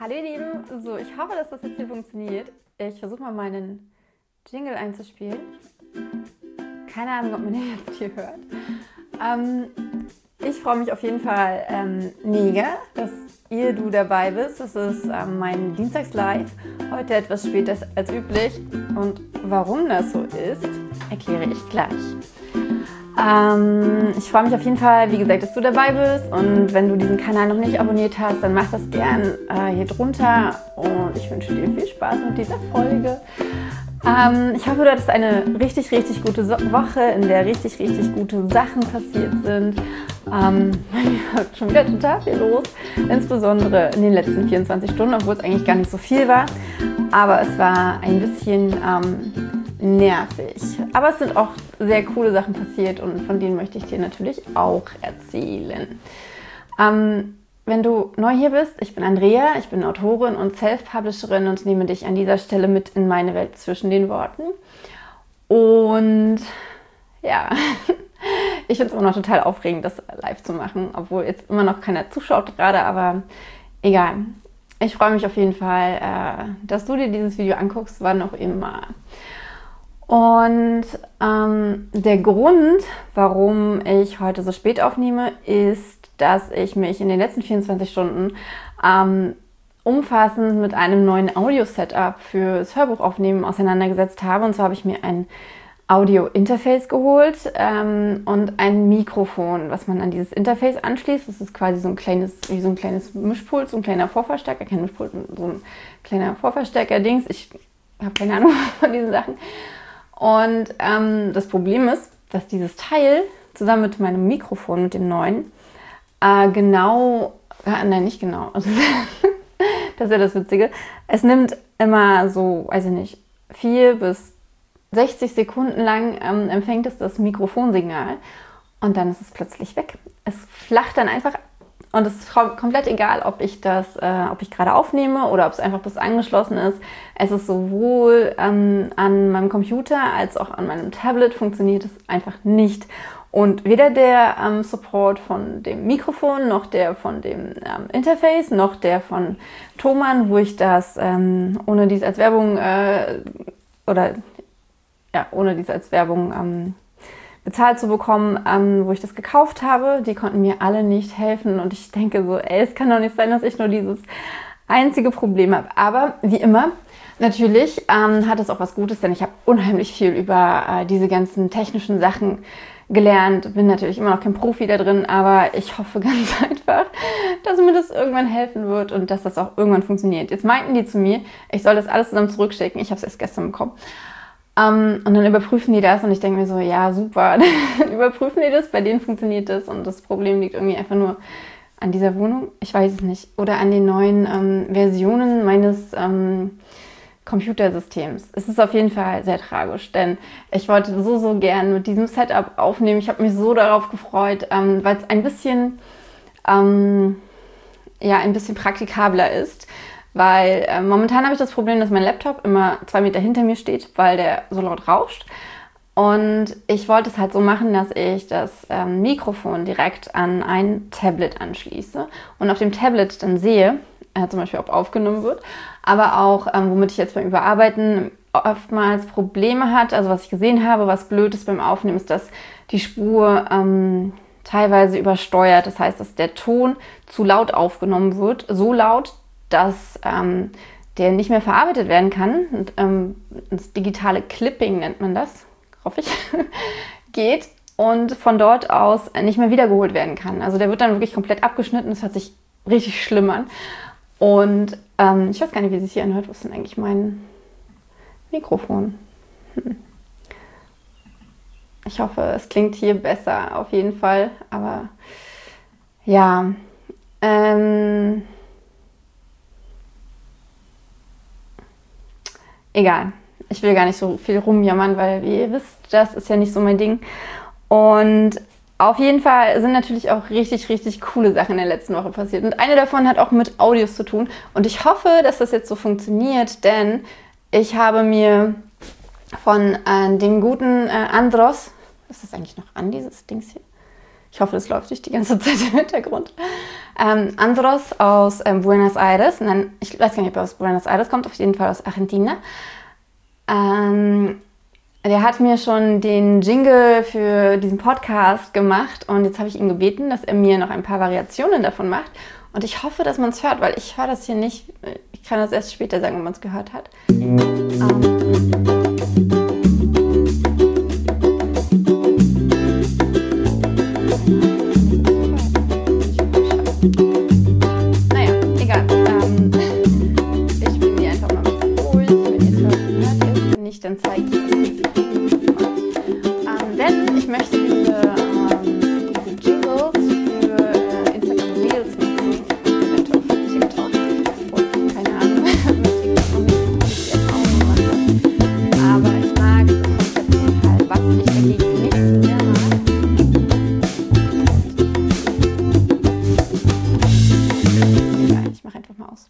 Hallo ihr Lieben, so ich hoffe, dass das jetzt hier funktioniert. Ich versuche mal meinen Jingle einzuspielen. Keine Ahnung, ob man den jetzt hier hört. Ich freue mich auf jeden Fall mega, dass du dabei bist. Das ist mein Dienstags-Live, heute etwas später als üblich. Und warum das so ist, erkläre ich gleich. Ich freue mich auf jeden Fall, wie gesagt, dass du dabei bist, und wenn du diesen Kanal noch nicht abonniert hast, dann mach das gern hier drunter, und ich wünsche dir viel Spaß mit dieser Folge. Ich hoffe, du hattest eine richtig gute Woche, in der richtig gute Sachen passiert sind. Bei mir war schon wieder total viel los, insbesondere in den letzten 24 Stunden, obwohl es eigentlich gar nicht so viel war, aber es war ein bisschen nervig. Aber es sind auch sehr coole Sachen passiert, und von denen möchte ich dir natürlich auch erzählen. Wenn du neu hier bist, ich bin Andrea, ich bin Autorin und Self-Publisherin und nehme dich an dieser Stelle mit in meine Welt zwischen den Worten. Und ja, ich finde es immer noch total aufregend, das live zu machen, obwohl jetzt immer noch keiner zuschaut gerade, aber egal. Ich freue mich auf jeden Fall, dass du dir dieses Video anguckst, wann auch immer. Und der Grund, warum ich heute so spät aufnehme, ist, dass ich mich in den letzten 24 Stunden umfassend mit einem neuen Audio-Setup fürs Hörbuchaufnehmen auseinandergesetzt habe. Und zwar habe ich mir ein Audio-Interface geholt und ein Mikrofon, was man an dieses Interface anschließt. Das ist quasi so ein kleines Mischpult, so ein kleiner Vorverstärker, kein Mischpult, so ein kleiner Vorverstärker-Dings. Ich habe keine Ahnung von diesen Sachen. Und das Problem ist, dass dieses Teil zusammen mit meinem Mikrofon, mit dem neuen, nicht genau, das ist ja das Witzige, es nimmt immer so, weiß ich nicht, 4 bis 60 Sekunden lang empfängt es das Mikrofonsignal, und dann ist es plötzlich weg. Es flacht dann einfach, und es ist komplett egal, ob ich gerade aufnehme oder ob es einfach bloß angeschlossen ist. Es ist sowohl an meinem Computer als auch an meinem Tablet funktioniert es einfach nicht. Und weder der Support von dem Mikrofon, noch der von dem Interface, noch der von Thomann, wo ich das ohne dies als Werbung bezahlt zu bekommen, wo ich das gekauft habe, die konnten mir alle nicht helfen. Und ich denke so, es kann doch nicht sein, dass ich nur dieses einzige Problem habe. Aber wie immer, natürlich hat es auch was Gutes, denn ich habe unheimlich viel über diese ganzen technischen Sachen gelernt. Bin natürlich immer noch kein Profi da drin, aber ich hoffe ganz einfach, dass mir das irgendwann helfen wird und dass das auch irgendwann funktioniert. Jetzt meinten die zu mir, ich soll das alles zusammen zurückschicken. Ich habe es erst gestern bekommen. Und dann überprüfen die das, und ich denke mir so, ja super, dann überprüfen die das, bei denen funktioniert das, und das Problem liegt irgendwie einfach nur an dieser Wohnung, ich weiß es nicht, oder an den neuen Versionen meines Computersystems. Es ist auf jeden Fall sehr tragisch, denn ich wollte so gern mit diesem Setup aufnehmen. Ich habe mich so darauf gefreut, weil es ein bisschen praktikabler ist. Weil momentan habe ich das Problem, dass mein Laptop immer 2 Meter hinter mir steht, weil der so laut rauscht. Und ich wollte es halt so machen, dass ich das Mikrofon direkt an ein Tablet anschließe und auf dem Tablet dann sehe, zum Beispiel, ob aufgenommen wird, aber auch, womit ich jetzt beim Überarbeiten oftmals Probleme hatte. Also was ich gesehen habe, was blöd ist beim Aufnehmen, ist, dass die Spur teilweise übersteuert. Das heißt, dass der Ton zu laut aufgenommen wird, so laut, dass der nicht mehr verarbeitet werden kann. Und, das digitale Clipping nennt man das, hoffe ich, geht und von dort aus nicht mehr wiedergeholt werden kann. Also der wird dann wirklich komplett abgeschnitten. Das hört sich richtig schlimm an. Und ich weiß gar nicht, wie es sich hier anhört. Wo ist denn eigentlich mein Mikrofon? Ich hoffe, es klingt hier besser auf jeden Fall. Aber ja, egal, ich will gar nicht so viel rumjammern, weil, wie ihr wisst, das ist ja nicht so mein Ding. Und auf jeden Fall sind natürlich auch richtig coole Sachen in der letzten Woche passiert. Und eine davon hat auch mit Audios zu tun. Und ich hoffe, dass das jetzt so funktioniert, denn ich habe mir von dem guten Andros, ist das eigentlich noch an, dieses Dings hier? Ich hoffe, das läuft nicht die ganze Zeit im Hintergrund. Andros aus Buenos Aires. Nein, ich weiß gar nicht, ob er aus Buenos Aires kommt, auf jeden Fall aus Argentina. Der hat mir schon den Jingle für diesen Podcast gemacht und jetzt habe ich ihn gebeten, dass er mir noch ein paar Variationen davon macht. Und ich hoffe, dass man es hört, weil ich höre das hier nicht. Ich kann das erst später sagen, wenn man es gehört hat. Naja, egal. Ich bin hier einfach mal ein bisschen ruhig. Wenn ihr es hört, hört ihr es. Wenn nicht, dann zeige ich es. Denn ich möchte diese Jingles für Instagram Reels nutzen, eventuell für TikTok und keine Ahnung, wie ich die Erfahrung gemacht habe. Aber ich mag das Konzept total, was ich dagegen nicht sehr mag. Egal, ich mache einfach mal aus.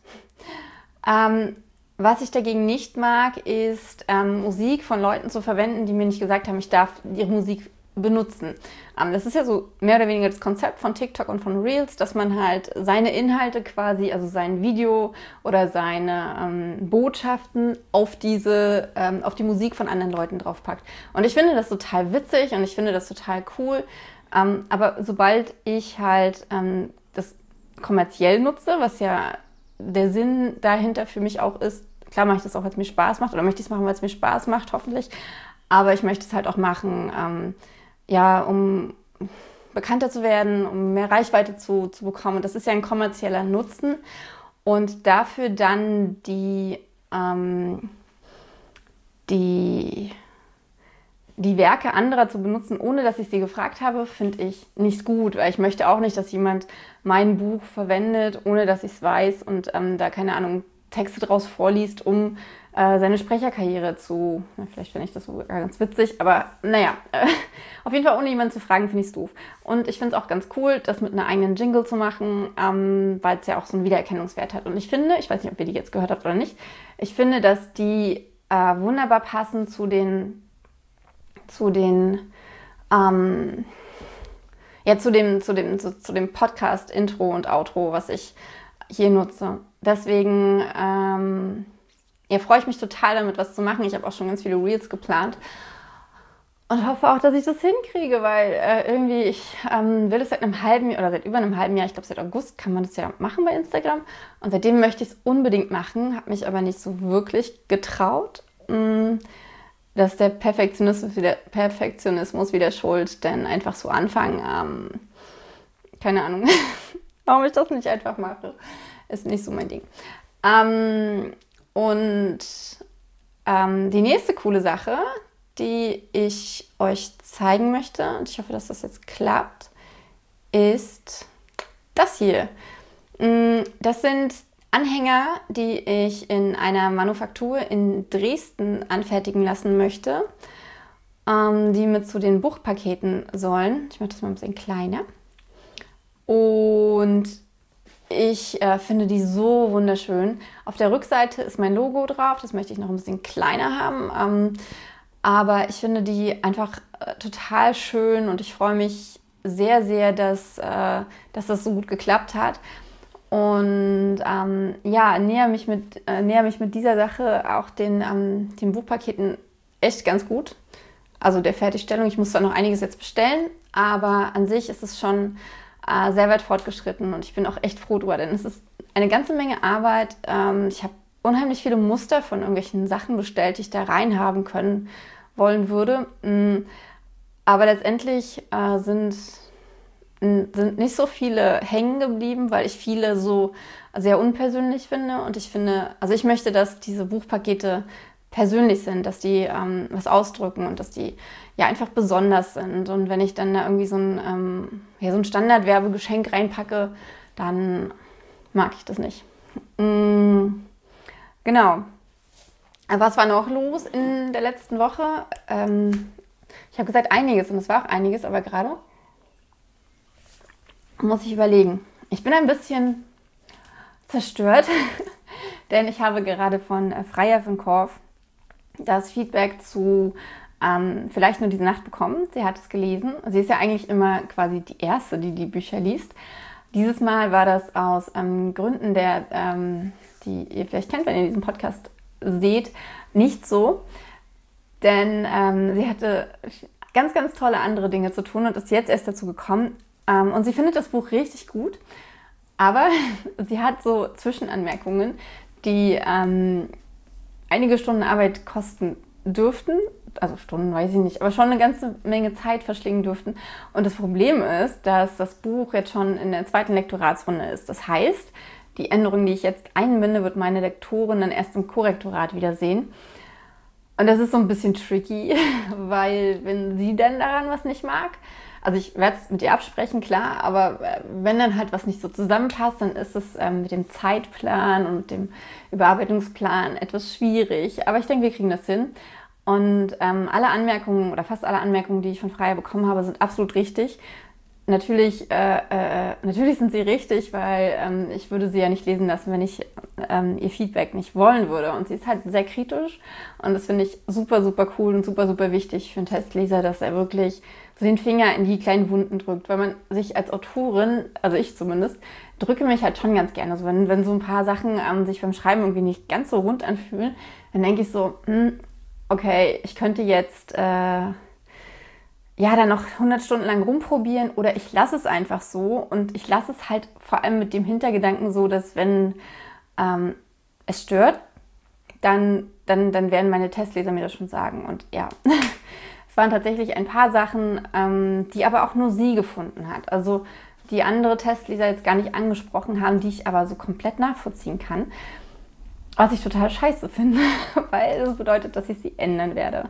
Was ich dagegen nicht mag, ist Musik von Leuten zu verwenden, die mir nicht gesagt haben, ich darf ihre Musik benutzen. Das ist ja so mehr oder weniger das Konzept von TikTok und von Reels, dass man halt seine Inhalte quasi, also sein Video oder seine Botschaften auf die Musik von anderen Leuten draufpackt. Und ich finde das total witzig und ich finde das total cool. Aber sobald ich halt das kommerziell nutze, was ja der Sinn dahinter für mich auch ist, klar mache ich das auch, weil es mir Spaß macht, oder möchte ich es machen, weil es mir Spaß macht, hoffentlich. Aber ich möchte es halt auch machen, um bekannter zu werden, um mehr Reichweite zu bekommen. Und das ist ja ein kommerzieller Nutzen. Und dafür dann die Werke anderer zu benutzen, ohne dass ich sie gefragt habe, finde ich nicht gut. Weil ich möchte auch nicht, dass jemand mein Buch verwendet, ohne dass ich es weiß und da, keine Ahnung, Texte draus vorliest, um seine Sprecherkarriere vielleicht finde ich das sogar ganz witzig, aber naja, auf jeden Fall ohne jemanden zu fragen, finde ich es doof. Und ich finde es auch ganz cool, das mit einer eigenen Jingle zu machen, weil es ja auch so einen Wiedererkennungswert hat. Und ich finde, ich weiß nicht, ob ihr die jetzt gehört habt oder nicht, ich finde, dass die wunderbar passen zu dem Podcast-Intro und Outro, was ich hier nutze. Deswegen freue ich mich total damit, was zu machen. Ich habe auch schon ganz viele Reels geplant und hoffe auch, dass ich das hinkriege, weil irgendwie ich will es seit einem halben Jahr oder seit über einem halben Jahr, ich glaube seit August kann man das ja machen bei Instagram und seitdem möchte ich es unbedingt machen, habe mich aber nicht so wirklich getraut. Das ist der Perfektionismus wieder schuld, denn einfach so anfangen, keine Ahnung, warum ich das nicht einfach mache, ist nicht so mein Ding. Die nächste coole Sache, die ich euch zeigen möchte, und ich hoffe, dass das jetzt klappt, ist das hier. Das sind Anhänger, die ich in einer Manufaktur in Dresden anfertigen lassen möchte, die mit zu den Buchpaketen sollen. Ich mache das mal ein bisschen kleiner. Und ich finde die so wunderschön. Auf der Rückseite ist mein Logo drauf, das möchte ich noch ein bisschen kleiner haben. Aber ich finde die einfach total schön und ich freue mich sehr, sehr, dass das so gut geklappt hat. Und näher mich mit dieser Sache auch den Buchpaketen echt ganz gut. Also der Fertigstellung. Ich muss zwar noch einiges jetzt bestellen, aber an sich ist es schon sehr weit fortgeschritten und ich bin auch echt froh drüber, denn es ist eine ganze Menge Arbeit. Ich habe unheimlich viele Muster von irgendwelchen Sachen bestellt, die ich da reinhaben wollen würde. Aber letztendlich sind nicht so viele hängen geblieben, weil ich viele so sehr unpersönlich finde. Und ich möchte, dass diese Buchpakete persönlich sind, dass die was ausdrücken und dass die ja einfach besonders sind. Und wenn ich dann da irgendwie so ein Standardwerbegeschenk reinpacke, dann mag ich das nicht. Genau. Was war noch los in der letzten Woche? Ich habe gesagt einiges und es war auch einiges, aber gerade muss ich überlegen. Ich bin ein bisschen zerstört, denn ich habe gerade von Freya von Korf das Feedback zu vielleicht nur diese Nacht bekommen. Sie hat es gelesen. Sie ist ja eigentlich immer quasi die Erste, die die Bücher liest. Dieses Mal war das aus Gründen, die ihr vielleicht kennt, wenn ihr diesen Podcast seht, nicht so. Denn sie hatte ganz, ganz tolle andere Dinge zu tun und ist jetzt erst dazu gekommen. Und sie findet das Buch richtig gut. Aber sie hat so Zwischenanmerkungen, die einige Stunden Arbeit kosten dürften. Also Stunden weiß ich nicht, aber schon eine ganze Menge Zeit verschlingen dürften. Und das Problem ist, dass das Buch jetzt schon in der 2. Lektoratsrunde ist. Das heißt, die Änderungen, die ich jetzt einbinde, wird meine Lektorin dann erst im Korrektorat wiedersehen. Und das ist so ein bisschen tricky, weil wenn sie dann daran was nicht mag, also ich werde es mit ihr absprechen, klar, aber wenn dann halt was nicht so zusammenpasst, dann ist es mit dem Zeitplan und dem Überarbeitungsplan etwas schwierig. Aber ich denke, wir kriegen das hin. Und alle Anmerkungen oder fast alle Anmerkungen, die ich von Freya bekommen habe, sind absolut richtig. Natürlich sind sie richtig, weil ich würde sie ja nicht lesen lassen, wenn ich ihr Feedback nicht wollen würde. Und sie ist halt sehr kritisch und das finde ich super, super cool und super, super wichtig für einen Testleser, dass er wirklich so den Finger in die kleinen Wunden drückt, weil man sich als Autorin, also ich zumindest, drücke mich halt schon ganz gerne. Also wenn so ein paar Sachen sich beim Schreiben irgendwie nicht ganz so rund anfühlen, dann denke ich so, okay, ich könnte jetzt dann noch 100 Stunden lang rumprobieren oder ich lasse es einfach so und ich lasse es halt vor allem mit dem Hintergedanken so, dass wenn es stört, dann werden meine Testleser mir das schon sagen. Und ja, es waren tatsächlich ein paar Sachen, die aber auch nur sie gefunden hat. Also die andere Testleser jetzt gar nicht angesprochen haben, die ich aber so komplett nachvollziehen kann. Was ich total scheiße finde, weil das bedeutet, dass ich sie ändern werde.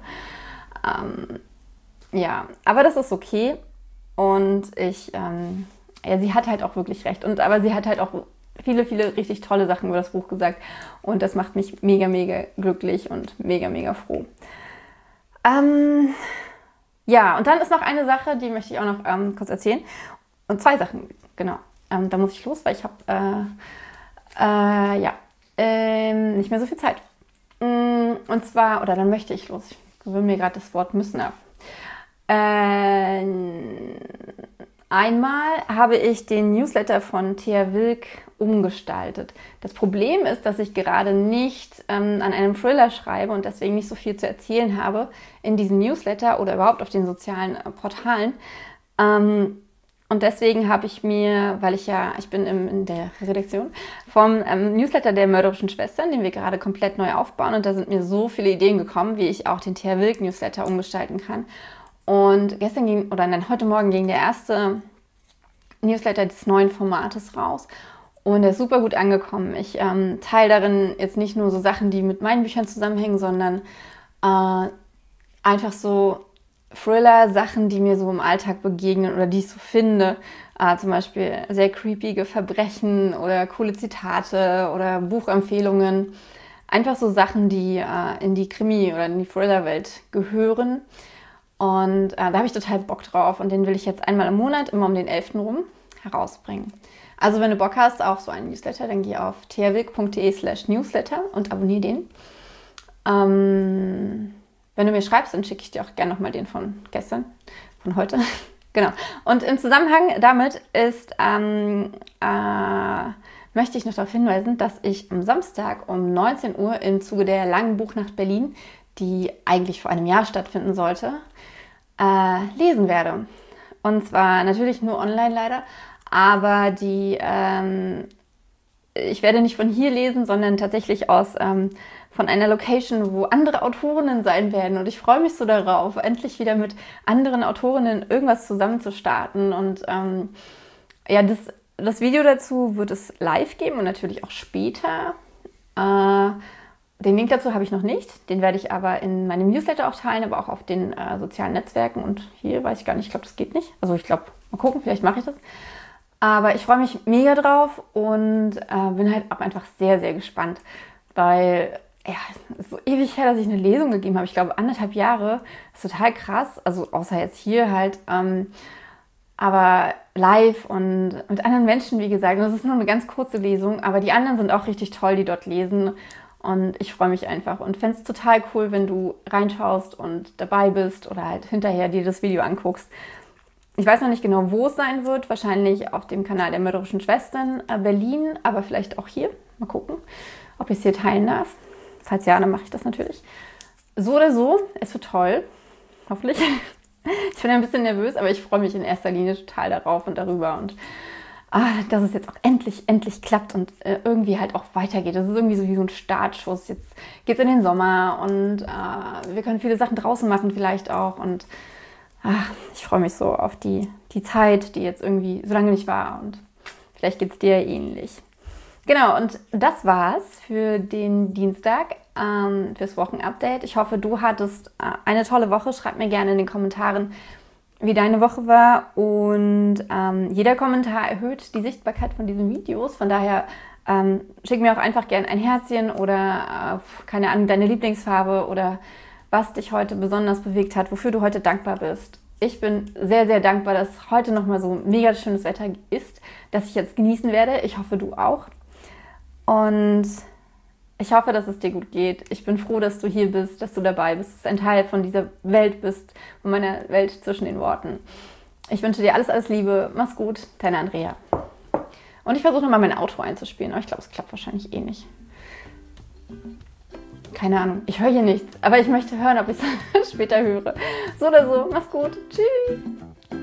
Ja, aber das ist okay und sie hat halt auch wirklich recht. Aber sie hat halt auch viele, viele richtig tolle Sachen über das Buch gesagt und das macht mich mega, mega glücklich und mega, mega froh. Ja, und dann ist noch eine Sache, die möchte ich auch noch kurz erzählen. Und 2 Sachen, genau. Da muss ich los, weil ich habe nicht mehr so viel Zeit. Und zwar, oder dann möchte ich los. Ich gewöhne mir gerade das Wort müssen ab. Einmal habe ich den Newsletter von Thea Wilk umgestaltet. Das Problem ist, dass ich gerade nicht an einem Thriller schreibe und deswegen nicht so viel zu erzählen habe in diesem Newsletter oder überhaupt auf den sozialen Portalen. Und deswegen habe ich mir, weil ich bin in der Redaktion vom Newsletter der mörderischen Schwestern, den wir gerade komplett neu aufbauen und da sind mir so viele Ideen gekommen, wie ich auch den Thea Wilk Newsletter umgestalten kann. Und heute Morgen ging der erste Newsletter des neuen Formates raus und der ist super gut angekommen. Ich teile darin jetzt nicht nur so Sachen, die mit meinen Büchern zusammenhängen, sondern einfach so Thriller-Sachen, die mir so im Alltag begegnen oder die ich so finde. Zum Beispiel sehr creepige Verbrechen oder coole Zitate oder Buchempfehlungen. Einfach so Sachen, die in die Krimi- oder in die Thriller-Welt gehören. Und da habe ich total Bock drauf und den will ich jetzt einmal im Monat, immer um den 11. rum, herausbringen. Also wenn du Bock hast auf so einen Newsletter, dann geh auf theawilk.de/newsletter und abonniere den. Wenn du mir schreibst, dann schicke ich dir auch gerne nochmal den von gestern, von heute. Genau. Und im Zusammenhang damit möchte ich noch darauf hinweisen, dass ich am Samstag um 19 Uhr im Zuge der langen Buchnacht Berlin, die eigentlich vor einem Jahr stattfinden sollte, lesen werde. Und zwar natürlich nur online leider, aber ich werde nicht von hier lesen, sondern tatsächlich von einer Location, wo andere Autorinnen sein werden. Und ich freue mich so darauf, endlich wieder mit anderen Autorinnen irgendwas zusammen zu starten. Und das Video dazu wird es live geben und natürlich auch später. Den Link dazu habe ich noch nicht. Den werde ich aber in meinem Newsletter auch teilen, aber auch auf den sozialen Netzwerken. Und hier weiß ich gar nicht, ich glaube, das geht nicht. Also ich glaube, mal gucken, vielleicht mache ich das. Aber ich freue mich mega drauf und bin halt auch einfach sehr, sehr gespannt, weil es ist so ewig her, dass ich eine Lesung gegeben habe. Ich glaube, 1,5 Jahre. Das ist total krass. Also außer jetzt hier halt. Aber live und mit anderen Menschen, wie gesagt. Und das ist nur eine ganz kurze Lesung. Aber die anderen sind auch richtig toll, die dort lesen. Und ich freue mich einfach und fände es total cool, wenn du reinschaust und dabei bist oder halt hinterher dir das Video anguckst. Ich weiß noch nicht genau, wo es sein wird. Wahrscheinlich auf dem Kanal der Mörderischen Schwestern Berlin, aber vielleicht auch hier. Mal gucken, ob ich es hier teilen darf. Falls ja, dann mache ich das natürlich. So oder so, es wird toll. Hoffentlich. Ich bin ein bisschen nervös, aber ich freue mich in erster Linie total darauf und darüber. Und dass es jetzt auch endlich klappt und irgendwie halt auch weitergeht. Das ist irgendwie so wie so ein Startschuss. Jetzt geht es in den Sommer und wir können viele Sachen draußen machen vielleicht auch. Und ich freue mich so auf die Zeit, die jetzt irgendwie so lange nicht war. Und vielleicht geht es dir ähnlich. Genau, und das war's für den Dienstag, fürs Wochenupdate. Ich hoffe, du hattest eine tolle Woche. Schreib mir gerne in den Kommentaren, wie deine Woche war. Und jeder Kommentar erhöht die Sichtbarkeit von diesen Videos. Von daher schick mir auch einfach gerne ein Herzchen oder, keine Ahnung, deine Lieblingsfarbe oder was dich heute besonders bewegt hat, wofür du heute dankbar bist. Ich bin sehr, sehr dankbar, dass heute nochmal so mega schönes Wetter ist, das ich jetzt genießen werde. Ich hoffe, du auch. Und ich hoffe, dass es dir gut geht. Ich bin froh, dass du hier bist, dass du dabei bist, dass du ein Teil von dieser Welt bist, von meiner Welt zwischen den Worten. Ich wünsche dir alles Liebe. Mach's gut, deine Andrea. Und ich versuche nochmal mein Outro einzuspielen, aber ich glaube, es klappt wahrscheinlich eh nicht. Keine Ahnung, ich höre hier nichts, aber ich möchte hören, ob ich es später höre. So oder so, mach's gut. Tschüss.